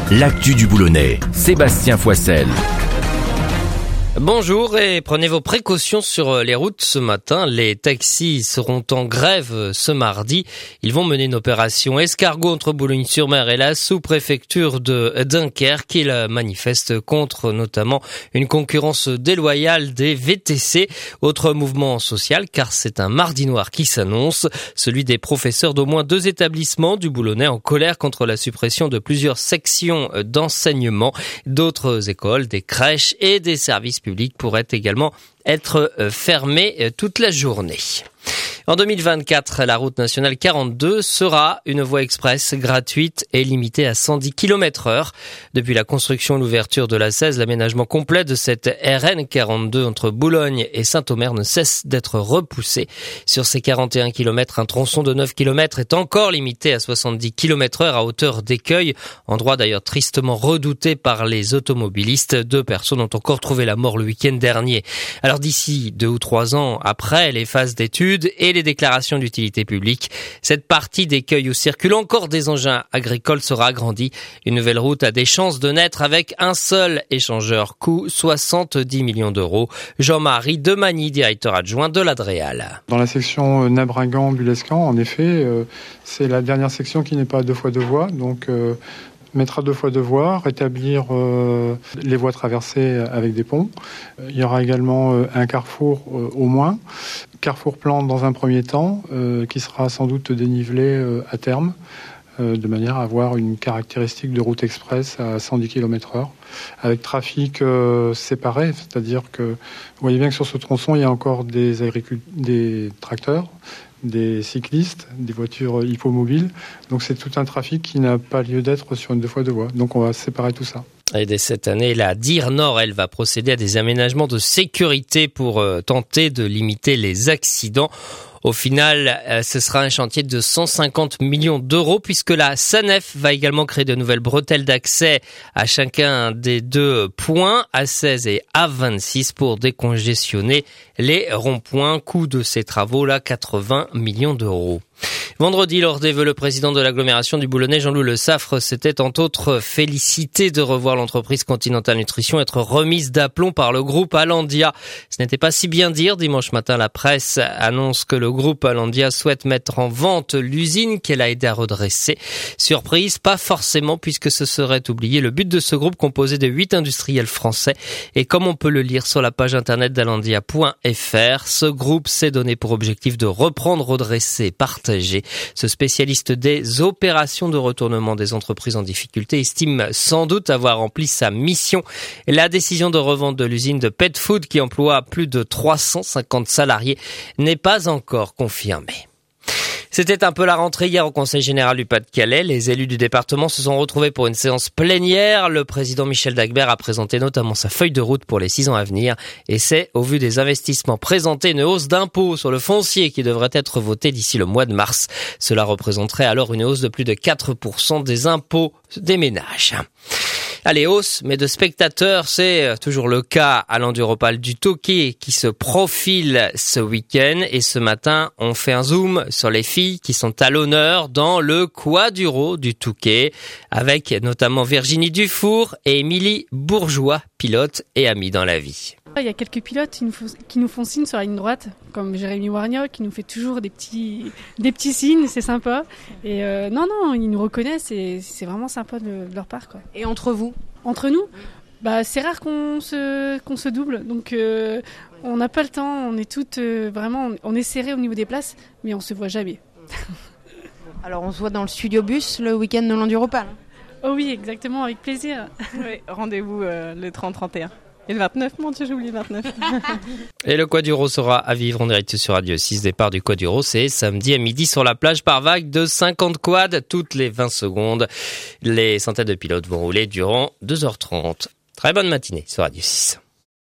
l'actu du Boulonnais, Sébastien Foissel. Bonjour et prenez vos précautions sur les routes ce matin. Les taxis seront en grève ce mardi. Ils vont mener une opération escargot entre Boulogne-sur-Mer et la sous-préfecture de Dunkerque. Ils manifestent contre notamment une concurrence déloyale des VTC. Autre mouvement social, car c'est un mardi noir qui s'annonce, celui des professeurs d'au moins 2 établissements du Boulonnais en colère contre la suppression de plusieurs sections d'enseignement. D'autres écoles, des crèches et des services publics pourraient également être fermés toute la journée. En 2024, la route nationale 42 sera une voie express gratuite et limitée à 110 km/h. Depuis la construction et l'ouverture de la 16, l'aménagement complet de cette RN 42 entre Boulogne et Saint-Omer ne cesse d'être repoussé. Sur ces 41 km, un tronçon de 9 km est encore limité à 70 km/h à hauteur d'Écueil, endroit d'ailleurs tristement redouté par les automobilistes. 2 personnes ont encore trouvé la mort le week-end dernier. Alors d'ici 2 ou 3 ans, après les phases d'études et les déclarations d'utilité publique, cette partie d'Écueil où circulent encore des engins agricoles sera agrandie. Une nouvelle route a des chances de naître avec un seul échangeur, coût 70 millions d'euros. Jean-Marie Demagny, directeur adjoint de l'Adréal. Dans la section Nabringan-Bulescan, en effet, c'est la dernière section qui n'est pas à 2 fois 2 voies, donc mettre à 2 fois 2 voies, rétablir les voies traversées avec des ponts. Il y aura également un carrefour au moins. Carrefour plan dans un premier temps, qui sera sans doute dénivelé à terme, de manière à avoir une caractéristique de route express à 110 km/h, avec trafic séparé, c'est-à-dire que vous voyez bien que sur ce tronçon, il y a encore des tracteurs, des cyclistes, des voitures hippomobiles. Donc c'est tout un trafic qui n'a pas lieu d'être sur une 2 fois 2 voies. Donc on va séparer tout ça. Et dès cette année, la DIR Nord, elle, va procéder à des aménagements de sécurité pour tenter de limiter les accidents. Au final, ce sera un chantier de 150 millions d'euros puisque la SANEF va également créer de nouvelles bretelles d'accès à chacun des 2 points, A16 et A26, pour décongestionner les ronds-points. Coût de ces travaux, là, 80 millions d'euros. Vendredi, lors des vœux, le président de l'agglomération du Boulonnais, Jean-Loup Le Saffre, s'était entre autres félicité de revoir l'entreprise Continental Nutrition être remise d'aplomb par le groupe Allandia. Ce n'était pas si bien dire. Dimanche matin, la presse annonce que le groupe Allandia souhaite mettre en vente l'usine qu'elle a aidé à redresser. Surprise, pas forcément, puisque ce serait oublier le but de ce groupe composé de 8 industriels français. Et comme on peut le lire sur la page internet d'allandia.fr, ce groupe s'est donné pour objectif de reprendre, redresser, partager. Ce spécialiste des opérations de retournement des entreprises en difficulté estime sans doute avoir rempli sa mission. La décision de revente de l'usine de Pet Food, qui emploie plus de 350 salariés, n'est pas encore confirmée. C'était un peu la rentrée hier au Conseil général du Pas-de-Calais. Les élus du département se sont retrouvés pour une séance plénière. Le président Michel Dagbert a présenté notamment sa feuille de route pour les 6 ans à venir. Et c'est, au vu des investissements présentés, une hausse d'impôts sur le foncier qui devrait être votée d'ici le mois de mars. Cela représenterait alors une hausse de plus de 4% des impôts des ménages. Allez, hausse, mais de spectateurs, c'est toujours le cas à l'Enduropal du Touquet qui se profile ce week-end. Et ce matin, on fait un zoom sur les filles qui sont à l'honneur dans le Quaduro du Touquet, avec notamment Virginie Dufour et Émilie Bourgeois, pilote et amie dans la vie. Il y a quelques pilotes qui nous font signe sur la ligne droite, comme Jérémy Warniok, qui nous fait toujours des petits signes, c'est sympa. Et non, ils nous reconnaissent et c'est vraiment sympa de leur part, quoi. Et entre vous ? Entre nous, c'est rare qu'on se double, donc on n'a pas le temps, on est toutes vraiment, on est serrés au niveau des places, mais on se voit jamais. Alors on se voit dans le studio bus le week-end de l'Enduropal. Oh oui, exactement, avec plaisir. Oui, rendez-vous le 30-31. Et le 29, mon Dieu, j'ai oublié le 29. Et le Quaduro sera à vivre en direct sur Radio 6. Départ du Quaduro, c'est samedi à midi sur la plage par vague de 50 quads toutes les 20 secondes. Les centaines de pilotes vont rouler durant 2h30. Très bonne matinée sur Radio 6.